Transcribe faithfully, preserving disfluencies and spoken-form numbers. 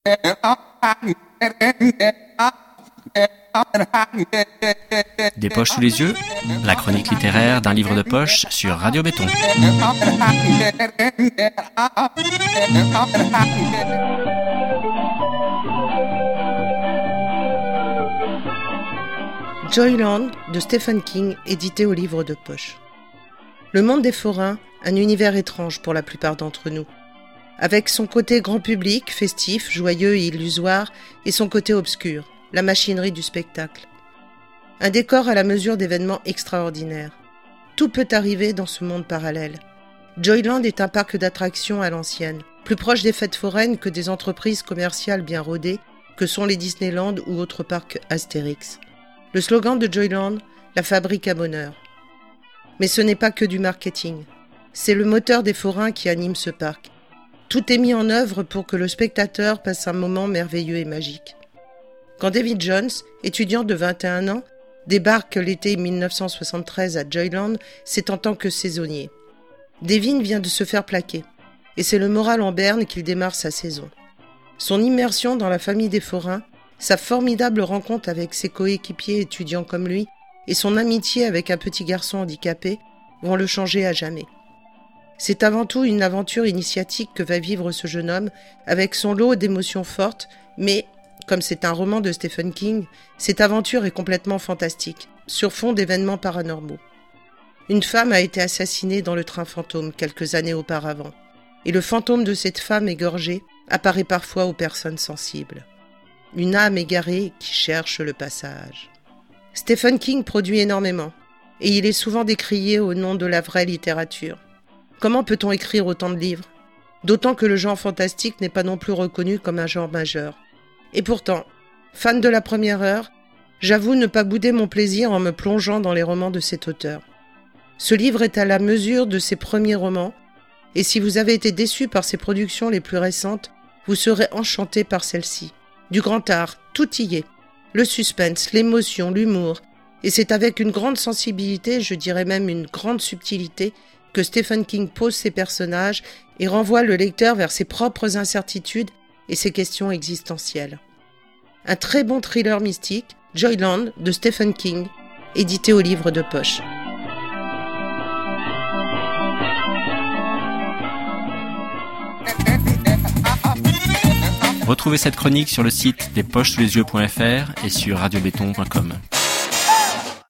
Des poches sous les yeux, la chronique littéraire d'un livre de poche sur Radio Béton. Joyland de Stephen King, édité au livre de poche. Le monde des forains, un univers étrange pour la plupart d'entre nous. Avec son côté grand public, festif, joyeux et illusoire, et son côté obscur, la machinerie du spectacle. Un décor à la mesure d'événements extraordinaires. Tout peut arriver dans ce monde parallèle. Joyland est un parc d'attractions à l'ancienne, plus proche des fêtes foraines que des entreprises commerciales bien rodées, que sont les Disneyland ou autres parcs Astérix. Le slogan de Joyland, la fabrique à bonheur. Mais ce n'est pas que du marketing. C'est le moteur des forains qui anime ce parc. Tout est mis en œuvre pour que le spectateur passe un moment merveilleux et magique. Quand David Jones, étudiant de vingt et un ans, débarque l'été dix-neuf cent soixante-treize à Joyland, c'est en tant que saisonnier. Devin vient de se faire plaquer, et c'est le moral en berne qu'il démarre sa saison. Son immersion dans la famille des forains, sa formidable rencontre avec ses coéquipiers étudiants comme lui, et son amitié avec un petit garçon handicapé vont le changer à jamais. C'est avant tout une aventure initiatique que va vivre ce jeune homme, avec son lot d'émotions fortes, mais, comme c'est un roman de Stephen King, cette aventure est complètement fantastique, sur fond d'événements paranormaux. Une femme a été assassinée dans le train fantôme quelques années auparavant, et le fantôme de cette femme égorgée apparaît parfois aux personnes sensibles. Une âme égarée qui cherche le passage. Stephen King produit énormément, et il est souvent décrié au nom de la vraie littérature. Comment peut-on écrire autant de livres ? D'autant que le genre fantastique n'est pas non plus reconnu comme un genre majeur. Et pourtant, fan de la première heure, j'avoue ne pas bouder mon plaisir en me plongeant dans les romans de cet auteur. Ce livre est à la mesure de ses premiers romans, et si vous avez été déçu par ses productions les plus récentes, vous serez enchanté par celle-ci. Du grand art, tout y est. Le suspense, l'émotion, l'humour. Et c'est avec une grande sensibilité, je dirais même une grande subtilité, que Stephen King pose ses personnages et renvoie le lecteur vers ses propres incertitudes et ses questions existentielles. Un très bon thriller mystique, Joyland de Stephen King, édité au livre de poche. Retrouvez cette chronique sur le site des poches sous les yeux point f r et sur radio béton point com.